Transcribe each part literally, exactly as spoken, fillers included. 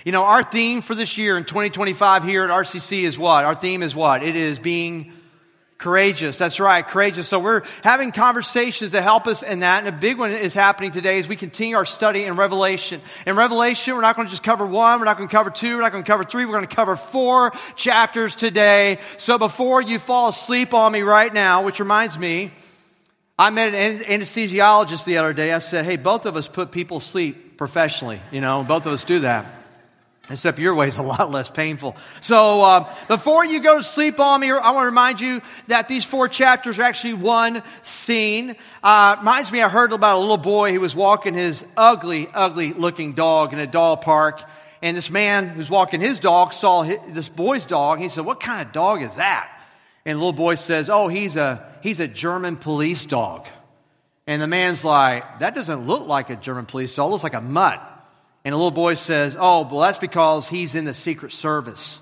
You know, our theme for this year in twenty twenty-five here at R C C is what? Our theme is what? It is being courageous. That's right, courageous. So we're having conversations that help us in that. And a big one is happening today as we continue our study in Revelation. In Revelation, we're not going to just cover one. We're not going to cover two. We're not going to cover three. We're going to cover four chapters today. So before you fall asleep on me right now, which reminds me, I met an anesthesiologist the other day. I said, hey, both of us put people to sleep professionally. You know, both of us do that. Except your way is a lot less painful. So uh, before you go to sleep on me, I want to remind you that these four chapters are actually one scene. Uh, reminds me, I heard about a little boy who was walking his ugly, ugly looking dog in a dog park. And this man who's walking his dog saw his, this boy's dog. He said, what kind of dog is that? And the little boy says, oh, he's a he's a German police dog. And the man's like, that doesn't look like a German police dog. It looks like a mutt. And the little boy says, oh, well, that's because he's in the Secret Service.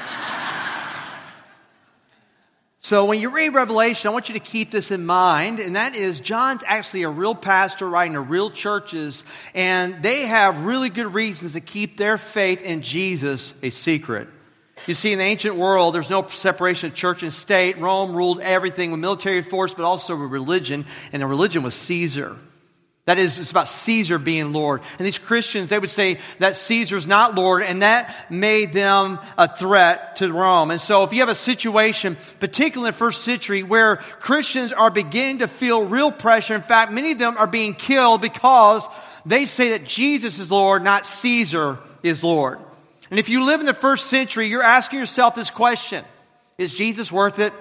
So when you read Revelation, I want you to keep this in mind, and that is John's actually a real pastor writing to real churches, and they have really good reasons to keep their faith in Jesus a secret. You see, in the ancient world, there's no separation of church and state. Rome ruled everything with military force, but also with religion, and the religion was Caesar. That is, it's about Caesar being Lord. And these Christians, they would say that Caesar's not Lord, and that made them a threat to Rome. And so if you have a situation, particularly in the first century, where Christians are beginning to feel real pressure, in fact, many of them are being killed because they say that Jesus is Lord, not Caesar is Lord. And if you live in the first century, you're asking yourself this question: is Jesus worth it?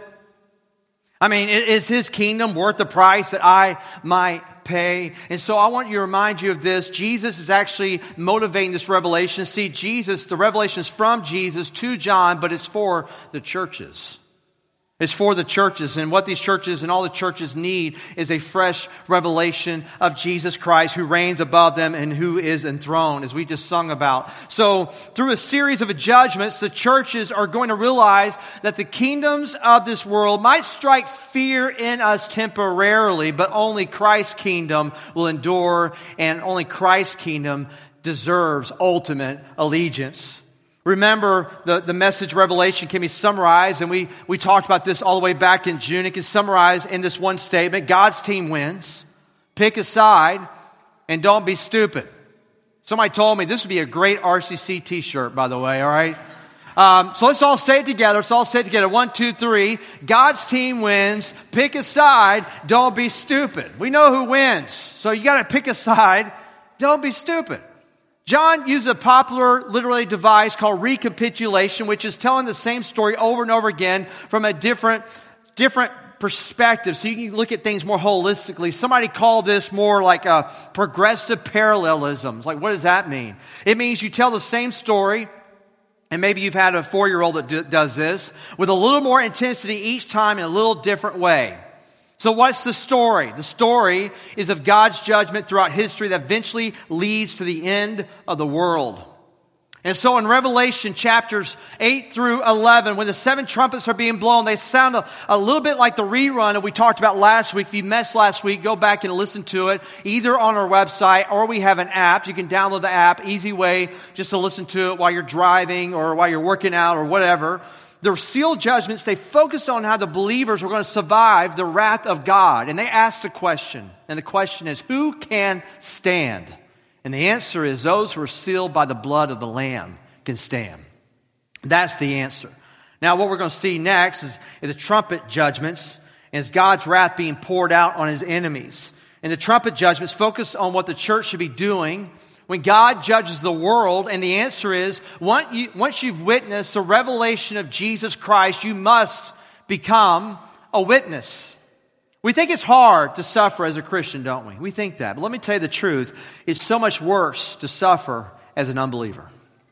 I mean, is his kingdom worth the price that I might pay? And so I want you to remind you of this. Jesus is actually motivating this revelation. See, Jesus, the revelation is from Jesus to John, but it's for the churches. It's for the churches, and what these churches and all the churches need is a fresh revelation of Jesus Christ, who reigns above them and who is enthroned, as we just sung about. So through a series of judgments, the churches are going to realize that the kingdoms of this world might strike fear in us temporarily, but only Christ's kingdom will endure, and only Christ's kingdom deserves ultimate allegiance. Remember, the, the message Revelation can be summarized, and we, we talked about this all the way back in June. It can summarize in this one statement: God's team wins. Pick a side, and don't be stupid. Somebody told me this would be a great R C C t-shirt, by the way, all right? Um, so let's all say it together. Let's all say it together. One, two, three. God's team wins. Pick a side. Don't be stupid. We know who wins. So you got to pick a side. Don't be stupid. John used a popular literary device called recapitulation, which is telling the same story over and over again from a different, different perspective. So you can look at things more holistically. Somebody called this more like a progressive parallelism. It's like, what does that mean? It means you tell the same story, and maybe you've had a four-year-old that do, does this, with a little more intensity each time in a little different way. So what's the story? The story is of God's judgment throughout history that eventually leads to the end of the world. And so in Revelation chapters eight through eleven, when the seven trumpets are being blown, they sound a, a little bit like the rerun that we talked about last week. If you missed last week, go back and listen to it, either on our website or we have an app. You can download the app, easy way just to listen to it while you're driving or while you're working out or whatever. The sealed judgments, they focused on how the believers were going to survive the wrath of God. And they asked a question. And the question is, who can stand? And the answer is, those who are sealed by the blood of the Lamb can stand. That's the answer. Now, what we're going to see next is, is the trumpet judgments, and it's God's wrath being poured out on his enemies. And the trumpet judgments focus on what the church should be doing when God judges the world. And the answer is, once you've witnessed the revelation of Jesus Christ, you must become a witness. We think it's hard to suffer as a Christian, don't we? We think that. But let me tell you the truth. It's so much worse to suffer as an unbeliever.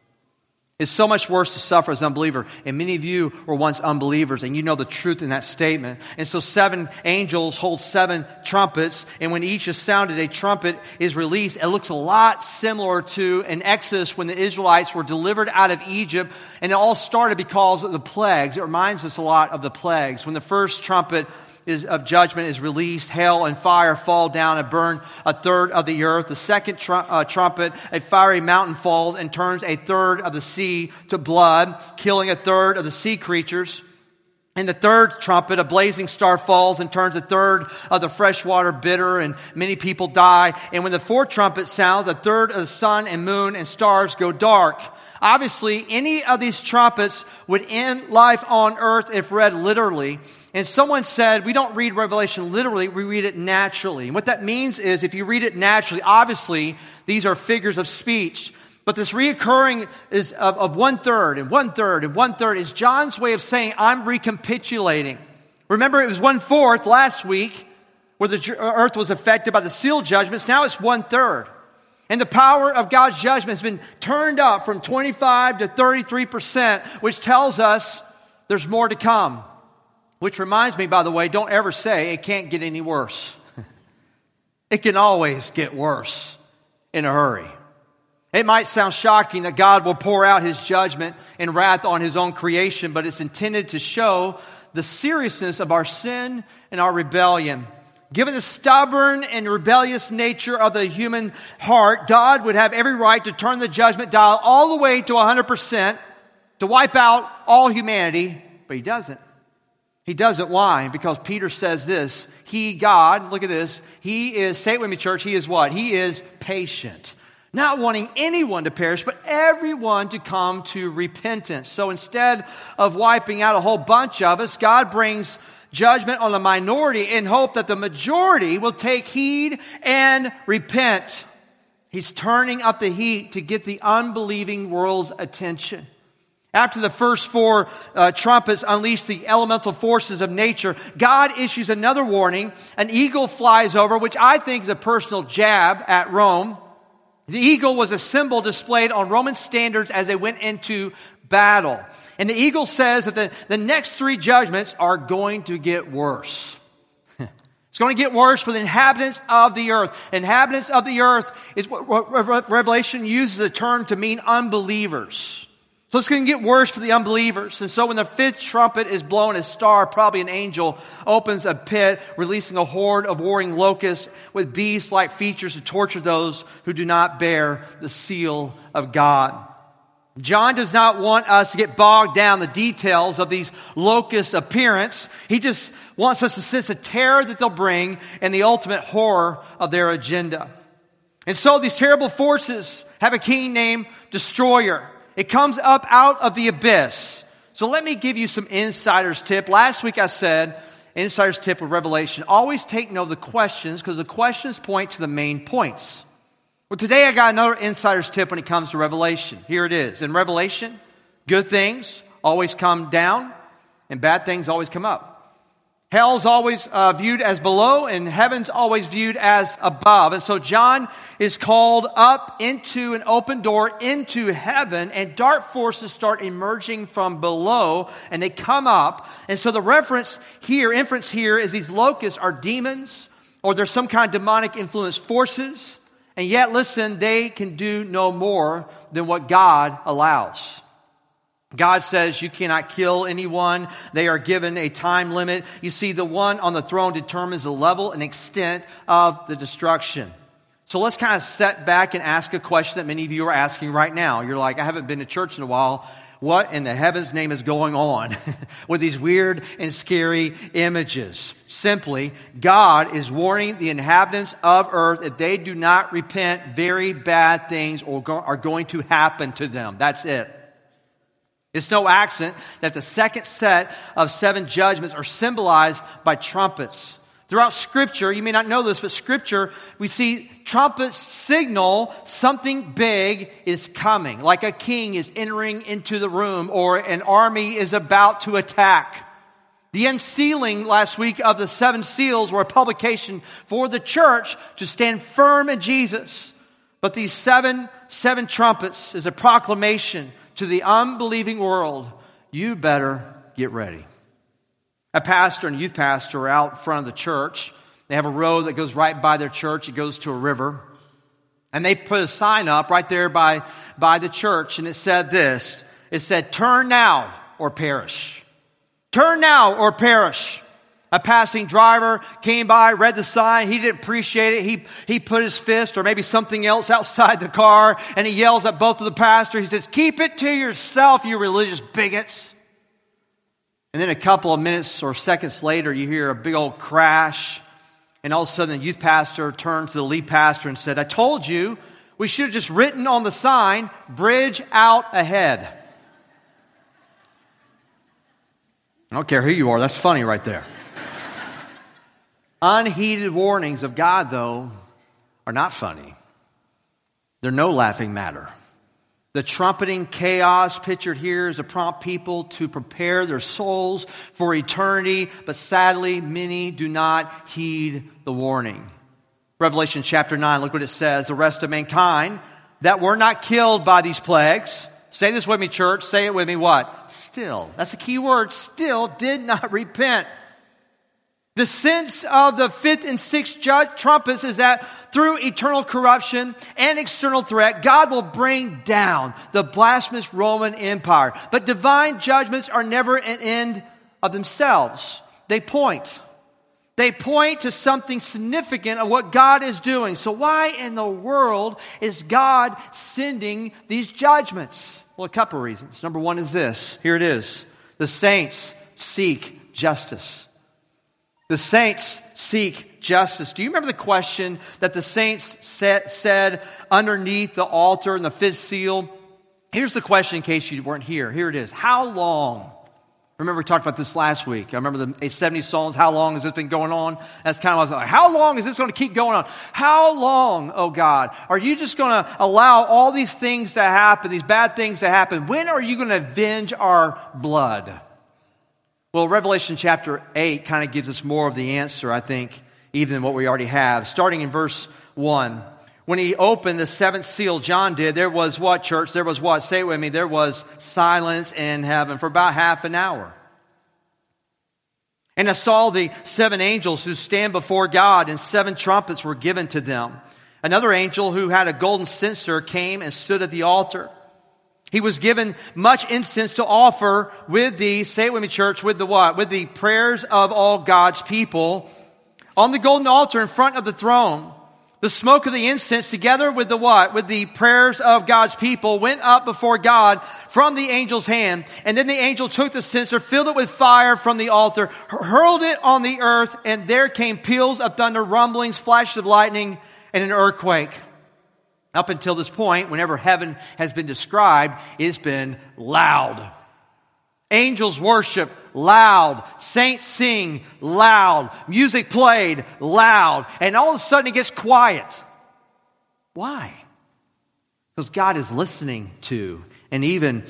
It's so much worse to suffer as an unbeliever. And many of you were once unbelievers, and you know the truth in that statement. And so seven angels hold seven trumpets, and when each is sounded, a trumpet is released. It looks a lot similar to in Exodus when the Israelites were delivered out of Egypt, and it all started because of the plagues. It reminds us a lot of the plagues. When the first trumpet is, of judgment is released. Hail and fire fall down and burn a third of the earth. The second tr- uh, trumpet, a fiery mountain falls and turns a third of the sea to blood, killing a third of the sea creatures. In the third trumpet, a blazing star falls and turns a third of the fresh water bitter, and many people die. And when the fourth trumpet sounds, a third of the sun and moon and stars go dark. Obviously, any of these trumpets would end life on earth if read literally. And someone said, we don't read Revelation literally, we read it naturally. And what that means is, if you read it naturally, obviously, these are figures of speech. But this reoccurring is of, of one-third and one-third and one-third is John's way of saying, I'm recapitulating. Remember, it was one-fourth last week where the earth was affected by the seal judgments. Now it's one-third. And the power of God's judgment has been turned up from twenty-five to thirty-three percent, which tells us there's more to come. Which reminds me, by the way, don't ever say it can't get any worse. It can always get worse in a hurry. It might sound shocking that God will pour out His judgment and wrath on His own creation, but it's intended to show the seriousness of our sin and our rebellion. Given the stubborn and rebellious nature of the human heart, God would have every right to turn the judgment dial all the way to one hundred percent to wipe out all humanity, but He doesn't. He doesn't. Why? Because Peter says this, He, God, look at this, He is, say it with me, church, He is what? He is patient. Not wanting anyone to perish, but everyone to come to repentance. So instead of wiping out a whole bunch of us, God brings judgment on the minority in hope that the majority will take heed and repent. He's turning up the heat to get the unbelieving world's attention. After the first four uh, trumpets unleash the elemental forces of nature, God issues another warning. An eagle flies over, which I think is a personal jab at Rome. The eagle was a symbol displayed on Roman standards as they went into battle. And the eagle says that the, the next three judgments are going to get worse. It's going to get worse for the inhabitants of the earth. Inhabitants of the earth is what Revelation uses the term to mean unbelievers. So it's going to get worse for the unbelievers. And so when the fifth trumpet is blown, a star, probably an angel, opens a pit, releasing a horde of warring locusts with beast-like features to torture those who do not bear the seal of God. John does not want us to get bogged down in the details of these locust appearance. He just wants us to sense the terror that they'll bring and the ultimate horror of their agenda. And so these terrible forces have a king named Destroyer. It comes up out of the abyss. So let me give you some insider's tip. Last week I said, insider's tip with Revelation, always take note of the questions because the questions point to the main points. Well, today I got another insider's tip when it comes to Revelation. Here it is. In Revelation, good things always come down and bad things always come up. Hell's always uh, viewed as below and heaven's always viewed as above. And so John is called up into an open door into heaven, and dark forces start emerging from below and they come up. And so the reference here, inference here is these locusts are demons or there's some kind of demonic influence forces. And yet, listen, they can do no more than what God allows. God says you cannot kill anyone. They are given a time limit. You see, the one on the throne determines the level and extent of the destruction. So let's kind of set back and ask a question that many of you are asking right now. You're like, I haven't been to church in a while. What in the heaven's name is going on with these weird and scary images? Simply, God is warning the inhabitants of earth if they do not repent, very bad things are going to happen to them. That's it. It's no accident that the second set of seven judgments are symbolized by trumpets. Throughout Scripture, you may not know this, but Scripture, we see trumpets signal something big is coming, like a king is entering into the room or an army is about to attack. The unsealing last week of the seven seals were a publication for the church to stand firm in Jesus. But these seven, seven trumpets is a proclamation to the unbelieving world, you better get ready. A pastor and a youth pastor are out front of the church. They have a road that goes right by their church. It goes to a river. And they put a sign up right there by, by the church. And it said this. It said, turn now or perish. Turn now or perish. A passing driver came by, read the sign. He didn't appreciate it. He, he put his fist or maybe something else outside the car, and he yells at both of the pastors. He says, "Keep it to yourself, you religious bigots." And then a couple of minutes or seconds later, you hear a big old crash. And all of a sudden, the youth pastor turns to the lead pastor and said, "I told you we should have just written on the sign, 'Bridge out ahead.'" I don't care who you are. That's funny right there. Unheeded warnings of God, though, are not funny. They're no laughing matter. The trumpeting chaos pictured here is to prompt people to prepare their souls for eternity, but sadly, many do not heed the warning. Revelation chapter nine, look what it says. The rest of mankind that were not killed by these plagues, say this with me, church, say it with me, what? Still, that's the key word, still did not repent. The sense of the fifth and sixth trumpets is that through eternal corruption and external threat, God will bring down the blasphemous Roman Empire. But divine judgments are never an end of themselves. They point. They point to something significant of what God is doing. So why in the world is God sending these judgments? Well, a couple of reasons. Number one is this. Here it is. The saints seek justice. The saints seek justice. Do you remember the question that the saints said, said underneath the altar in the fifth seal? Here's the question in case you weren't here. Here it is. How long? Remember we talked about this last week. I remember the seventy Psalms. How long has this been going on? That's kind of what I was like. How long is this going to keep going on? How long, oh God, are you just going to allow all these things to happen, these bad things to happen? When are you going to avenge our blood? Well, Revelation chapter eight kind of gives us more of the answer, I think, even than what we already have. Starting in verse one. When he opened the seventh seal, John did, there was what, church? There was what? Say it with me. There was silence in heaven for about half an hour. And I saw the seven angels who stand before God, and seven trumpets were given to them. Another angel who had a golden censer came and stood at the altar. He was given much incense to offer with the, say it with me, church, with the what? With the prayers of all God's people on the golden altar in front of the throne. The smoke of the incense together with the what? With the prayers of God's people went up before God from the angel's hand. And then the angel took the censer, filled it with fire from the altar, hurled it on the earth, and there came peals of thunder, rumblings, flashes of lightning, and an earthquake. Up until this point, whenever heaven has been described, it's been loud. Angels worship loud. Saints sing loud. Music played loud. And all of a sudden it gets quiet. Why? Because God is listening to and even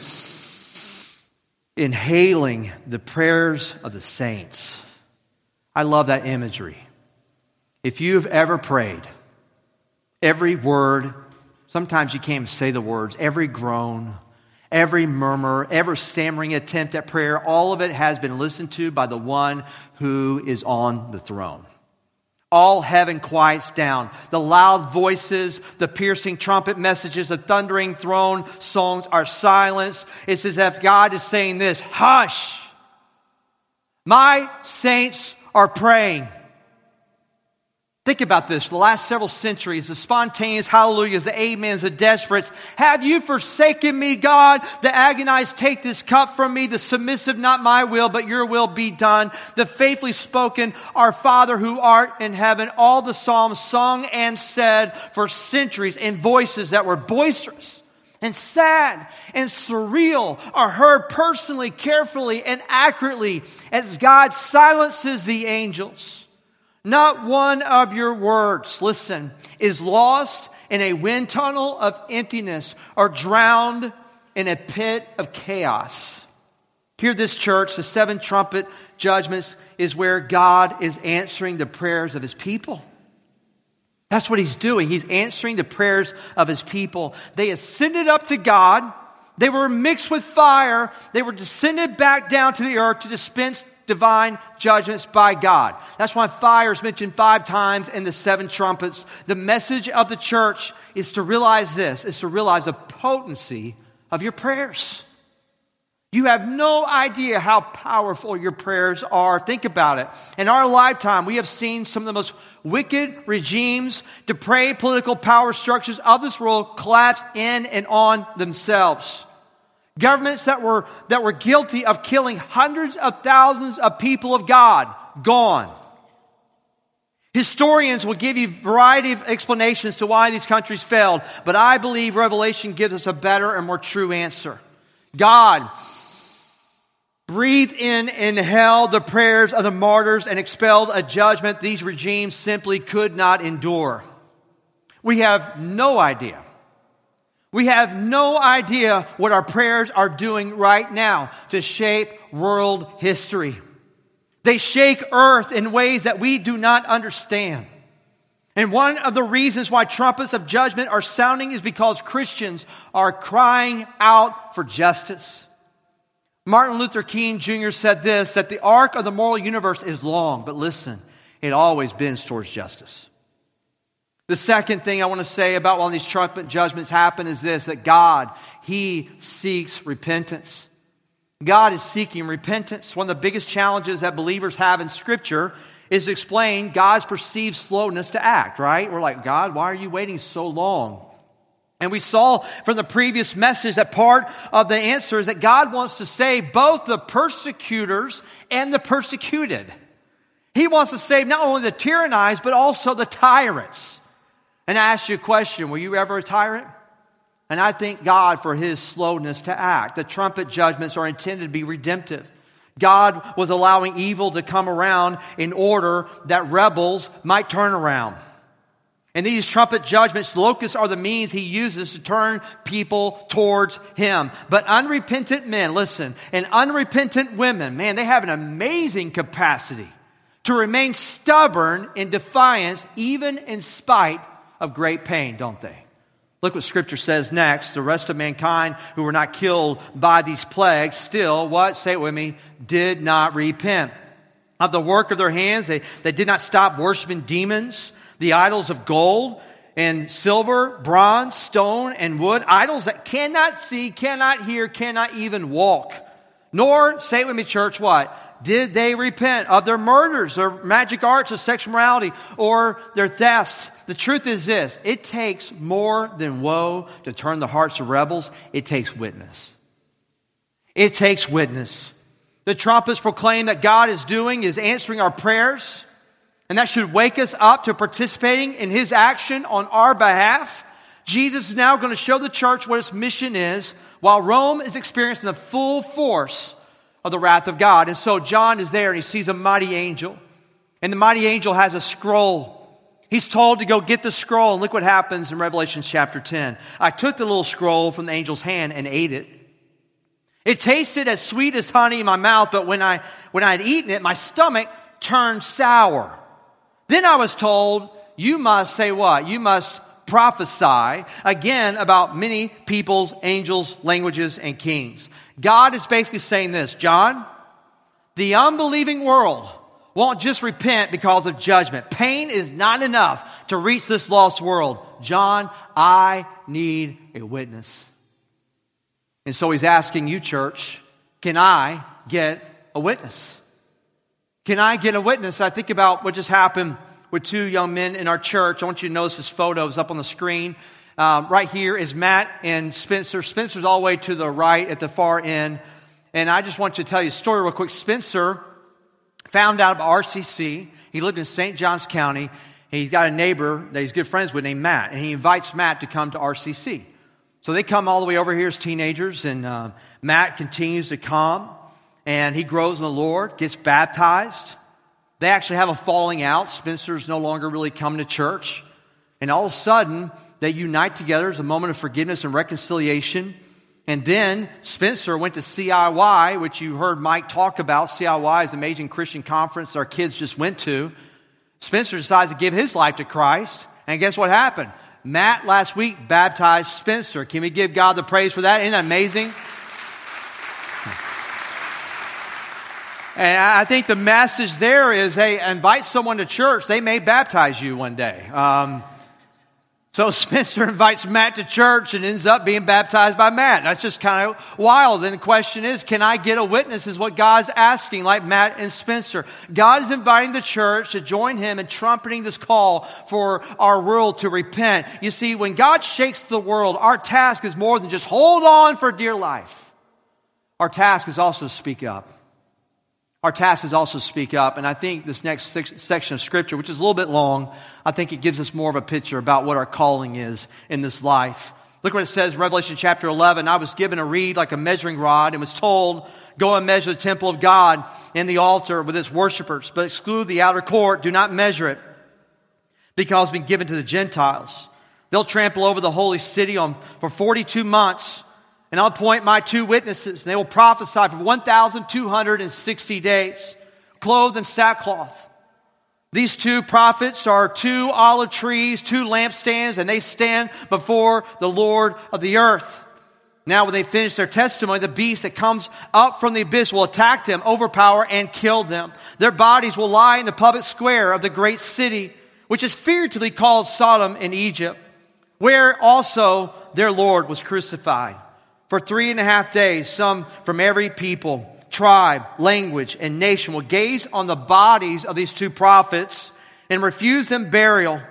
inhaling the prayers of the saints. I love that imagery. If you've ever prayed, every word, sometimes you can't even say the words, every groan, every murmur, every stammering attempt at prayer, all of it has been listened to by the one who is on the throne. All heaven quiets down. The loud voices, the piercing trumpet messages, the thundering throne songs are silenced. It's as if God is saying this, hush, my saints are praying. Think about this. The last several centuries, the spontaneous hallelujahs, the amens, the desperates. Have you forsaken me, God? The agonized, take this cup from me. The submissive, not my will, but your will be done. The faithfully spoken, our Father who art in heaven. All the psalms sung and said for centuries in voices that were boisterous and sad and surreal are heard personally, carefully, and accurately as God silences the angels. Not one of your words, listen, is lost in a wind tunnel of emptiness or drowned in a pit of chaos. Here, this church, the seven trumpet judgments is where God is answering the prayers of his people. That's what he's doing. He's answering the prayers of his people. They ascended up to God. They were mixed with fire. They were descended back down to the earth to dispense divine judgments by God. That's why fire is mentioned five times in the seven trumpets. The message of the church is to realize this, is to realize the potency of your prayers. You have no idea how powerful your prayers are. Think about it. In our lifetime, we have seen some of the most wicked regimes, depraved political power structures of this world collapse in and on themselves. Governments that were, that were guilty of killing hundreds of thousands of people of God, gone. Historians will give you a variety of explanations to why these countries failed, but I believe Revelation gives us a better and more true answer. God breathed in and held the prayers of the martyrs and expelled a judgment these regimes simply could not endure. We have no idea. We have no idea what our prayers are doing right now to shape world history. They shake earth in ways that we do not understand. And one of the reasons why trumpets of judgment are sounding is because Christians are crying out for justice. Martin Luther King Junior said this, that the arc of the moral universe is long, but listen, it always bends towards justice. The second thing I want to say about when these trumpet judgments happen is this, that God, He seeks repentance. God is seeking repentance. One of the biggest challenges that believers have in Scripture is to explain God's perceived slowness to act, right? We're like, God, why are you waiting so long? And we saw from the previous message that part of the answer is that God wants to save both the persecutors and the persecuted. He wants to save not only the tyrannized, but also the tyrants. And I ask you a question, were you ever a tyrant? And I thank God for His slowness to act. The trumpet judgments are intended to be redemptive. God was allowing evil to come around in order that rebels might turn around. And these trumpet judgments, locusts are the means He uses to turn people towards Him. But unrepentant men, listen, and unrepentant women, man, they have an amazing capacity to remain stubborn in defiance, even in spite of great pain, don't they? Look what Scripture says next. The rest of mankind who were not killed by these plagues still, what? Say it with me, did not repent of the work of their hands. They, they did not stop worshiping demons, the idols of gold and silver, bronze, stone, and wood, idols that cannot see, cannot hear, cannot even walk. Nor, say it with me, church, what? Did they repent of their murders, their magic arts of sexual morality, or their thefts? The truth is this, it takes more than woe to turn the hearts of rebels. It takes witness. It takes witness. The trumpets proclaim that God is doing, is answering our prayers. And that should wake us up to participating in His action on our behalf. Jesus is now going to show the church what its mission is, while Rome is experiencing the full force of the wrath of God. And so John is there and he sees a mighty angel. And the mighty angel has a scroll. He's told to go get the scroll. And look what happens in Revelation chapter ten. I took the little scroll from the angel's hand and ate it. It tasted as sweet as honey in my mouth, but when I when I had eaten it, my stomach turned sour. Then I was told, you must say what? You must prophesy again about many peoples, angels, languages, and kings. God is basically saying this, John, the unbelieving world won't just repent because of judgment. Pain is not enough to reach this lost world. John, I need a witness. And so He's asking you, church, can I get a witness? Can I get a witness? I think about what just happened with two young men in our church. I want you to notice this photo is up on the screen. Um, right here is Matt and Spencer. Spencer's all the way to the right at the far end. And I just want to tell you a story real quick. Spencer found out about R C C. He lived in Saint Johns County. He's got a neighbor that he's good friends with named Matt. And he invites Matt to come to R C C. So they come all the way over here as teenagers. And uh, Matt continues to come. And he grows in the Lord, gets baptized. They actually have a falling out. Spencer's no longer really coming to church. And all of a sudden, they unite together as a moment of forgiveness and reconciliation. And then Spencer went to C I Y, which you heard Mike talk about. C I Y is an amazing Christian conference our kids just went to. Spencer decides to give his life to Christ. And guess what happened? Matt last week baptized Spencer. Can we give God the praise for that? Isn't that amazing? And I think the message there is, hey, invite someone to church. They may baptize you one day. Um, So Spencer invites Matt to church and ends up being baptized by Matt. That's just kind of wild. Then the question is, can I get a witness is what God's asking, like Matt and Spencer. God is inviting the church to join him in trumpeting this call for our world to repent. You see, when God shakes the world, our task is more than just hold on for dear life. Our task is also to speak up. Our task is also to speak up, and I think this next section of Scripture, which is a little bit long, I think it gives us more of a picture about what our calling is in this life. Look what it says, Revelation chapter eleven. I was given a reed like a measuring rod and was told, go and measure the temple of God and the altar with its worshipers, but exclude the outer court. Do not measure it, because it's been given to the Gentiles. They'll trample over the holy city on for forty-two months. And I'll appoint my two witnesses, and they will prophesy for one thousand two hundred sixty days, clothed in sackcloth. These two prophets are two olive trees, two lampstands, and they stand before the Lord of the earth. Now, when they finish their testimony, the beast that comes up from the abyss will attack them, overpower, and kill them. Their bodies will lie in the public square of the great city, which is figuratively called Sodom in Egypt, where also their Lord was crucified. For three and a half days, some from every people, tribe, language, and nation will gaze on the bodies of these two prophets and refuse them burial.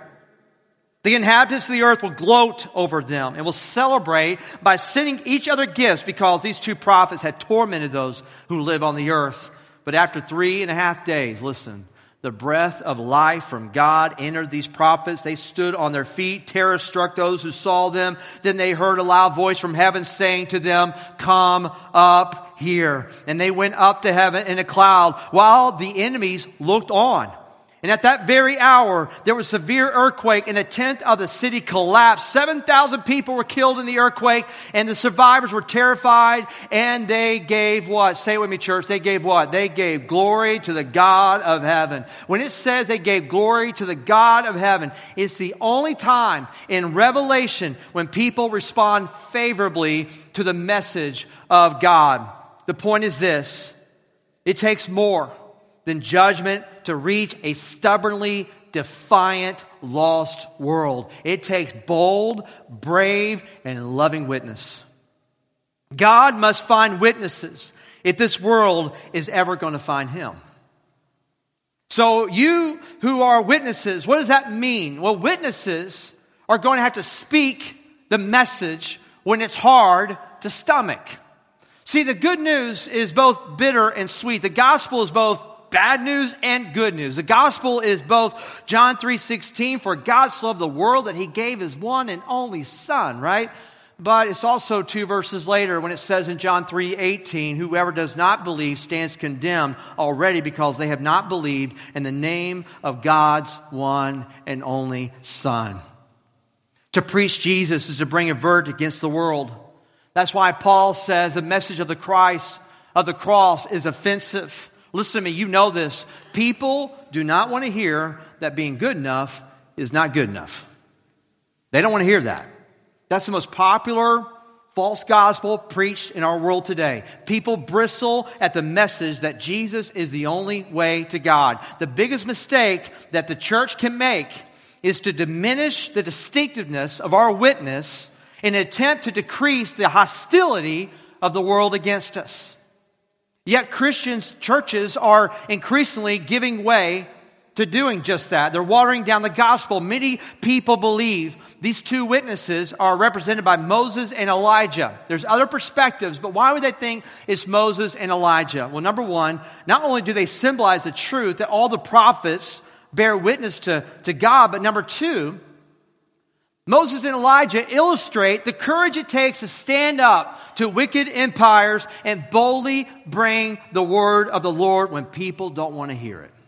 The inhabitants of the earth will gloat over them and will celebrate by sending each other gifts, because these two prophets had tormented those who live on the earth. But after three and a half days, listen, the breath of life from God entered these prophets. They stood on their feet. Terror struck those who saw them. Then they heard a loud voice from heaven saying to them, come up here. And they went up to heaven in a cloud while the enemies looked on. And at that very hour, there was a severe earthquake, and a tenth of the city collapsed. seven thousand people were killed in the earthquake, and the survivors were terrified, and they gave what? Say it with me, church. They gave what? They gave glory to the God of heaven. When it says they gave glory to the God of heaven, it's the only time in Revelation when people respond favorably to the message of God. The point is this: it takes more than judgment to reach a stubbornly defiant, lost world. It takes bold, brave, and loving witness. God must find witnesses if this world is ever going to find Him. So you who are witnesses, what does that mean? Well, witnesses are going to have to speak the message when it's hard to stomach. See, the good news is both bitter and sweet. The gospel is both bad news and good news. The gospel is both John three sixteen, for God so loved the world that He gave His one and only Son, right? But it's also two verses later when it says in John three eighteen, whoever does not believe stands condemned already, because they have not believed in the name of God's one and only Son. To preach Jesus is to bring a verdict against the world. That's why Paul says the message of the Christ, of the cross, is offensive. Listen to me, you know this. People do not want to hear that being good enough is not good enough. They don't want to hear that. That's the most popular false gospel preached in our world today. People bristle at the message that Jesus is the only way to God. The biggest mistake that the church can make is to diminish the distinctiveness of our witness in an attempt to decrease the hostility of the world against us. Yet Christians, churches are increasingly giving way to doing just that. They're watering down the gospel. Many people believe these two witnesses are represented by Moses and Elijah. There's other perspectives, but why would they think it's Moses and Elijah? Well, number one, not only do they symbolize the truth that all the prophets bear witness to, to God, but number two, Moses and Elijah illustrate the courage it takes to stand up to wicked empires and boldly bring the word of the Lord when people don't want to hear it.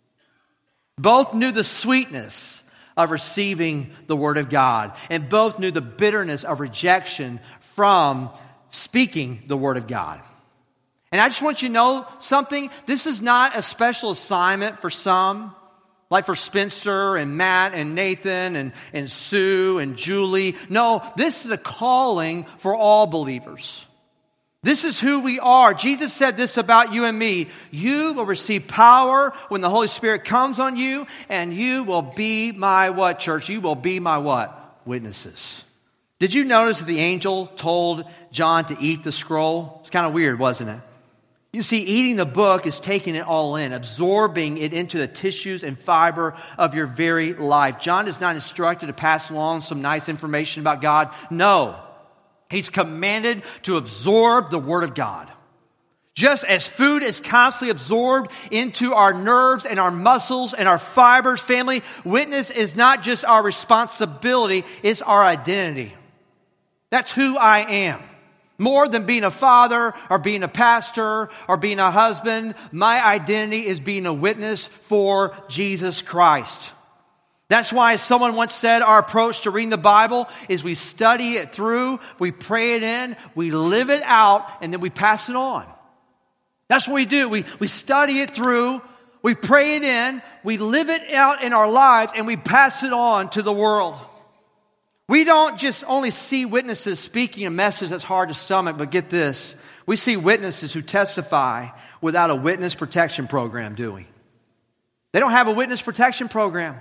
Both knew the sweetness of receiving the word of God, and both knew the bitterness of rejection from speaking the word of God. And I just want you to know something. This is not a special assignment for some. Like for Spencer and Matt and Nathan and, and Sue and Julie. No, this is a calling for all believers. This is who we are. Jesus said this about you and me. You will receive power when the Holy Spirit comes on you, and you will be my what, church? You will be my what? Witnesses. Did you notice that the angel told John to eat the scroll? It's kind of weird, wasn't it? You see, eating the book is taking it all in, absorbing it into the tissues and fiber of your very life. John is not instructed to pass along some nice information about God. No, he's commanded to absorb the Word of God. Just as food is constantly absorbed into our nerves and our muscles and our fibers, family, witness is not just our responsibility, it's our identity. That's who I am. More than being a father or being a pastor or being a husband, my identity is being a witness for Jesus Christ. That's why, as someone once said, our approach to reading the Bible is we study it through, we pray it in, we live it out, and then we pass it on. That's what we do. We, we study it through, we pray it in, we live it out in our lives, and we pass it on to the world. We don't just only see witnesses speaking a message that's hard to stomach, but get this. We see witnesses who testify without a witness protection program, do we? They don't have a witness protection program.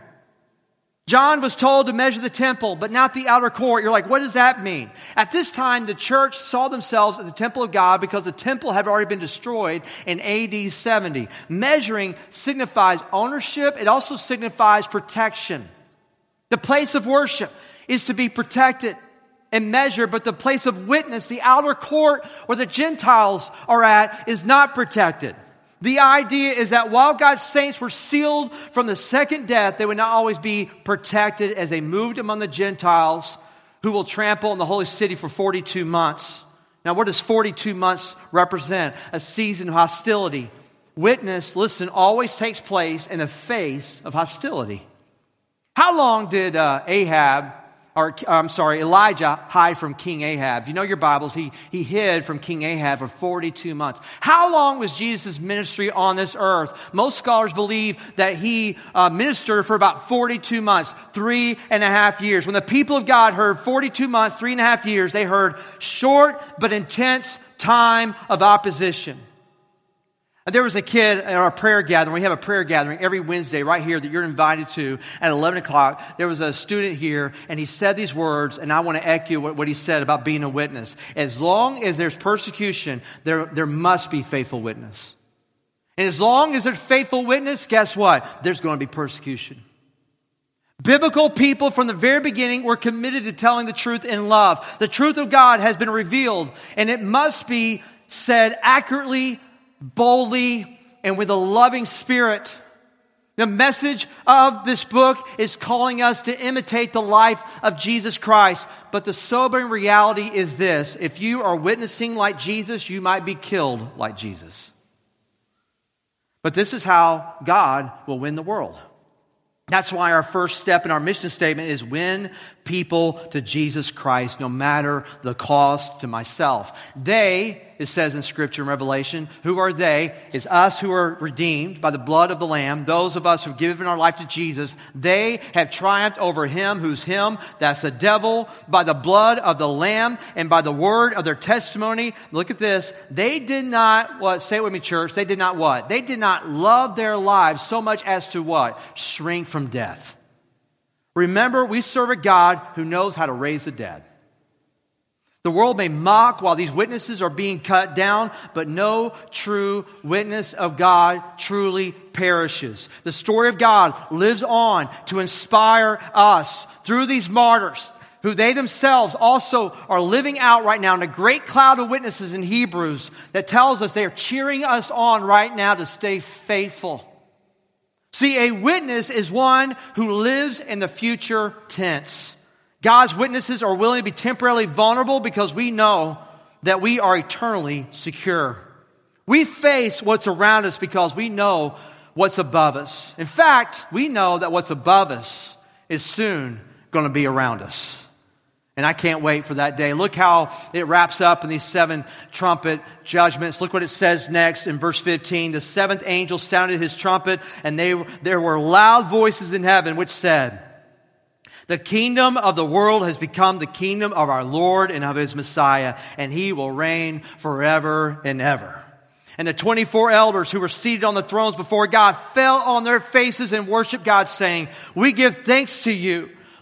John was told to measure the temple, but not the outer court. You're like, what does that mean? At this time, the church saw themselves as the temple of God because the temple had already been destroyed in A D seventy. Measuring signifies ownership. It also signifies protection. The place of worship is to be protected and measured, but the place of witness, the outer court where the Gentiles are at, is not protected. The idea is that while God's saints were sealed from the second death, they would not always be protected as they moved among the Gentiles who will trample on the holy city for forty-two months. Now, what does forty-two months represent? A season of hostility. Witness, listen, always takes place in the face of hostility. How long did uh, Ahab Or, I'm sorry, Elijah hide from King Ahab? If you know your Bibles, he, he hid from King Ahab for forty-two months. How long was Jesus' ministry on this earth? Most scholars believe that he uh, ministered for about forty-two months, three and a half years. When the people of God heard forty-two months, three and a half years, they heard short but intense time of opposition. There was a kid at our prayer gathering. We have a prayer gathering every Wednesday right here that you're invited to at eleven o'clock. There was a student here, and he said these words, and I want to echo what, what he said about being a witness. As long as there's persecution, there, there must be faithful witness. And as long as there's faithful witness, guess what? There's going to be persecution. Biblical people from the very beginning were committed to telling the truth in love. The truth of God has been revealed, and it must be said accurately, boldly, and with a loving spirit. The message of this book is calling us to imitate the life of Jesus Christ. But the sobering reality is this: if you are witnessing like Jesus, you might be killed like Jesus. But this is how God will win the world. That's why our first step in our mission statement is win people to Jesus Christ, no matter the cost to myself. They, it says in Scripture and Revelation, who are they? Is us who are redeemed by the blood of the Lamb, those of us who have given our life to Jesus. They have triumphed over him who's him, that's the devil, by the blood of the Lamb and by the word of their testimony. Look at this. They did not, what? Say it with me, church. They did not what? They did not love their lives so much as to what? Shrink from death. Remember, we serve a God who knows how to raise the dead. The world may mock while these witnesses are being cut down, but no true witness of God truly perishes. The story of God lives on to inspire us through these martyrs, who they themselves also are living out right now in a great cloud of witnesses in Hebrews that tells us they are cheering us on right now to stay faithful. See, a witness is one who lives in the future tense. God's witnesses are willing to be temporarily vulnerable because we know that we are eternally secure. We face what's around us because we know what's above us. In fact, we know that what's above us is soon going to be around us. And I can't wait for that day. Look how it wraps up in these seven trumpet judgments. Look what it says next in verse fifteen. The seventh angel sounded his trumpet, and they, there were loud voices in heaven which said, "The kingdom of the world has become the kingdom of our Lord and of his Messiah, and he will reign forever and ever." And the twenty-four elders who were seated on the thrones before God fell on their faces and worshiped God, saying, "We give thanks to you,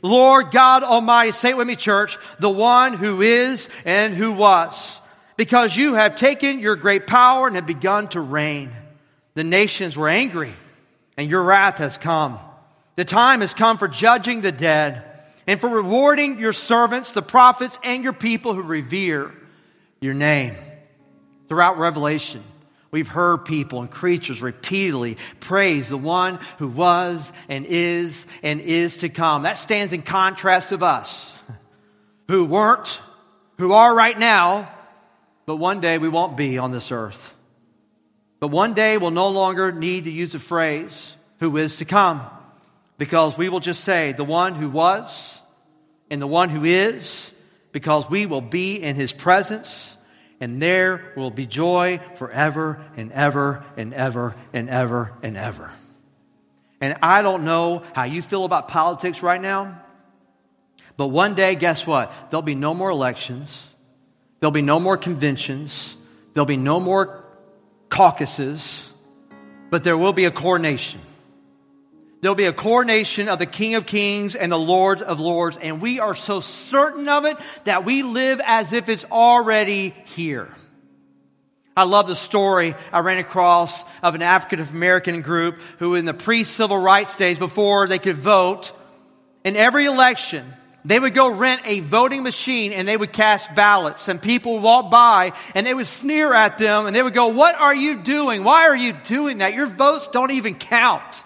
Lord God Almighty, say it with me, church, the one who is and who was. Because you have taken your great power and have begun to reign. The nations were angry, and your wrath has come. The time has come for judging the dead and for rewarding your servants, the prophets, and your people who revere your name. Throughout Revelation, we've heard people and creatures repeatedly praise the one who was and is and is to come. That stands in contrast of us, who weren't, who are right now, but one day we won't be on this earth. But one day we'll no longer need to use the phrase, who is to come, because we will just say, the one who was and the one who is, because we will be in his presence, and there will be joy forever and ever and ever and ever and ever. And I don't know how you feel about politics right now, but one day, guess what? There'll be no more elections. There'll be no more conventions. There'll be no more caucuses, but there will be a coronation. There'll be a coronation of the King of Kings and the Lord of Lords, and we are so certain of it that we live as if it's already here. I love the story I ran across of an African American group who in the pre-civil rights days, before they could vote, in every election, they would go rent a voting machine and they would cast ballots, and people would walk by and they would sneer at them and they would go, "What are you doing? Why are you doing that? Your votes don't even count."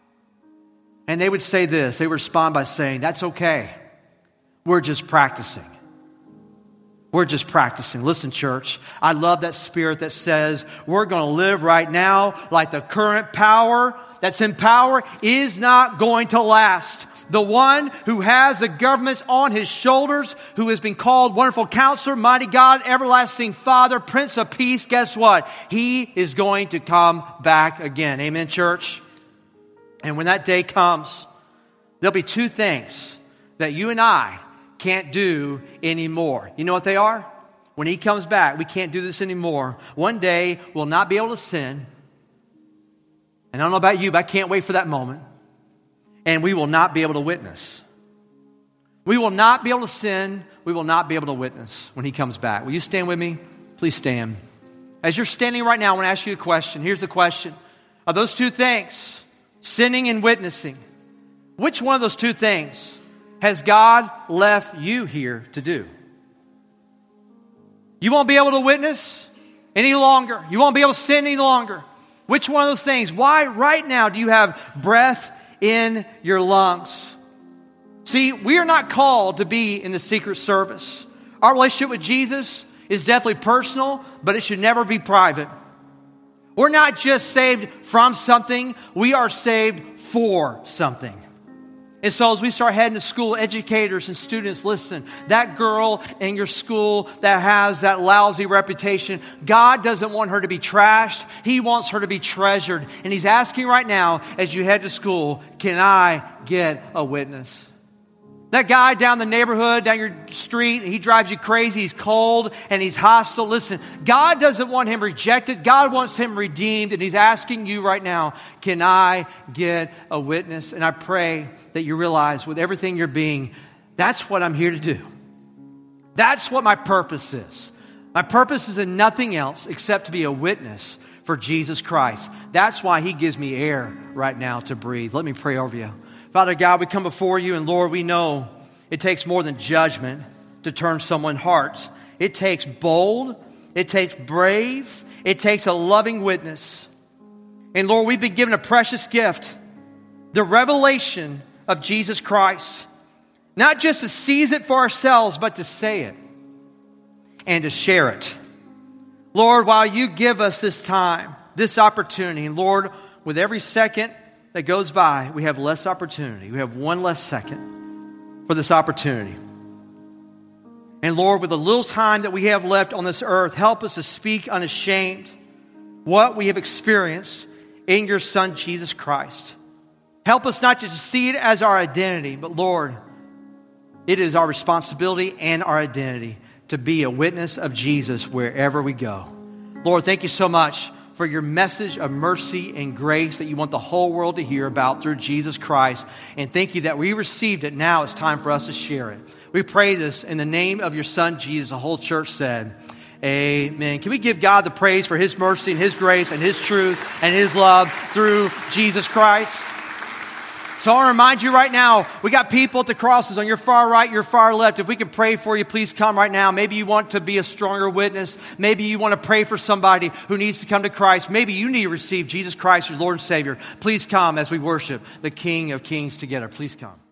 And they would say this, they would respond by saying, "That's okay. We're just practicing. We're just practicing." Listen, church, I love that spirit that says we're going to live right now like the current power that's in power is not going to last. The one who has the governments on his shoulders, who has been called Wonderful Counselor, Mighty God, Everlasting Father, Prince of Peace, guess what? He is going to come back again. Amen, church? And when that day comes, there'll be two things that you and I can't do anymore. You know what they are? When he comes back, we can't do this anymore. One day, we'll not be able to sin. And I don't know about you, but I can't wait for that moment. And we will not be able to witness. We will not be able to sin. We will not be able to witness when he comes back. Will you stand with me? Please stand. As you're standing right now, I want to ask you a question. Here's the question. Of those two things, sinning and witnessing, which one of those two things has God left you here to do? You won't be able to witness any longer. You won't be able to sin any longer. Which one of those things? Why right now do you have breath in your lungs? See, we are not called to be in the secret service. Our relationship with Jesus is definitely personal, but it should never be private. We're not just saved from something, we are saved for something. And so as we start heading to school, educators and students, listen, that girl in your school that has that lousy reputation, God doesn't want her to be trashed. He wants her to be treasured. And he's asking right now, as you head to school, can I get a witness? That guy down the neighborhood, down your street, he drives you crazy. He's cold and he's hostile. Listen, God doesn't want him rejected. God wants him redeemed. And he's asking you right now, can I get a witness? And I pray that you realize with everything you're being, that's what I'm here to do. That's what my purpose is. My purpose is in nothing else except to be a witness for Jesus Christ. That's why he gives me air right now to breathe. Let me pray over you. Father God, we come before you, and Lord, we know it takes more than judgment to turn someone's heart. It takes bold, it takes brave, it takes a loving witness. And Lord, we've been given a precious gift, the revelation of Jesus Christ. Not just to seize it for ourselves, but to say it and to share it. Lord, while you give us this time, this opportunity, and Lord, with every second that goes by, we have less opportunity. We have one less second for this opportunity. And Lord, with the little time that we have left on this earth, help us to speak unashamed what we have experienced in your Son, Jesus Christ. Help us not just to see it as our identity, but Lord, it is our responsibility and our identity to be a witness of Jesus wherever we go. Lord, thank you so much for for your message of mercy and grace that you want the whole world to hear about through Jesus Christ. And thank you that we received it. Now it's time for us to share it. We pray this in the name of your Son, Jesus. The whole church said, amen. Can we give God the praise for His mercy and His grace and His truth and His love through Jesus Christ? So I want to remind you right now, we got people at the crosses on your far right, your far left. If we can pray for you, please come right now. Maybe you want to be a stronger witness. Maybe you want to pray for somebody who needs to come to Christ. Maybe you need to receive Jesus Christ as Lord and Savior. Please come as we worship the King of Kings together. Please come.